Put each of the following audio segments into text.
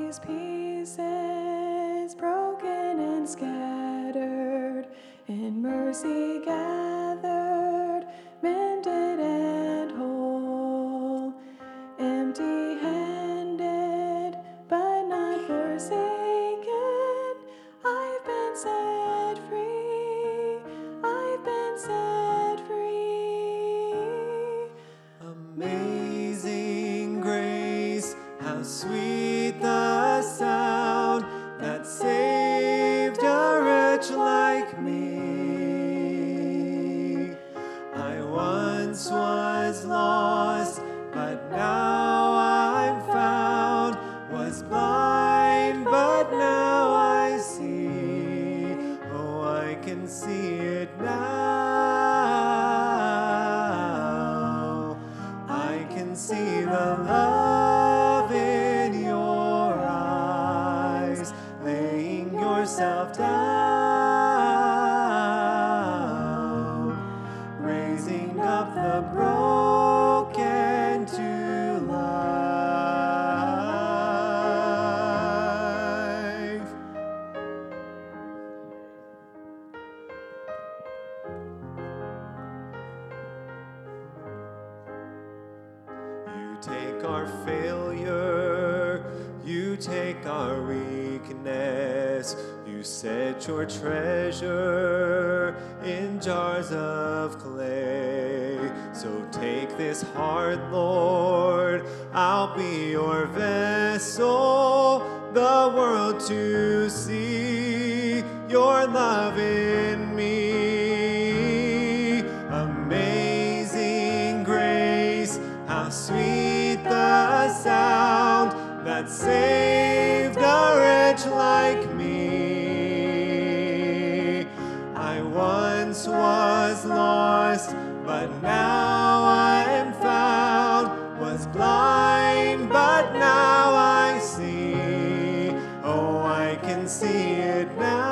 these pieces, broken and scattered, in mercy gathered, mended and whole, empty-handed, but not forsaken. I've been set free. I've been set free. Amazing grace, how sweet the sound that saved a wretch like me. I once was lost, but now I'm found, was blind, but now I see. Oh, I can see it now. I can see the love in your eyes, laying yourself down, raising up the broken to life. You take our failure, you take our weakness, you set your treasure in jars of clay. So take this heart, Lord, I'll be your vessel, the world to see your love in me. Amazing grace, how sweet the sound that saved a wretch like me. I once was lost, but now I am found, was blind, but now I see. Oh, I can see it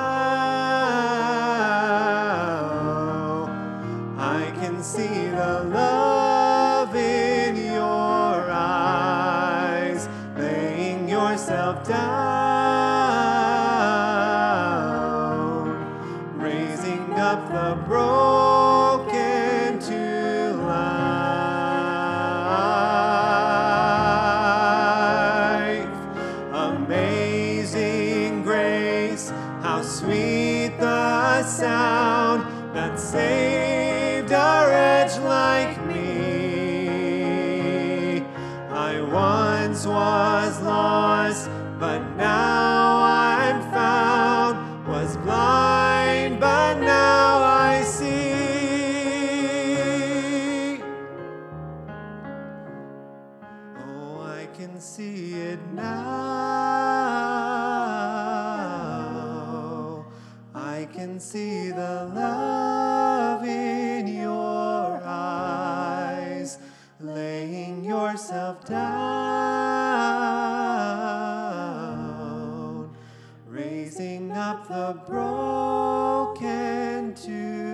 now. I can see the love in your eyes, laying yourself down, raising up the broken to life. Amazing grace, how sweet the sound that saved a wretch like me. I once was lost, but now I'm found, was blind, but now I see. Oh, I can see it now. I can see the love in your eyes, laying yourself down, raising up the broken to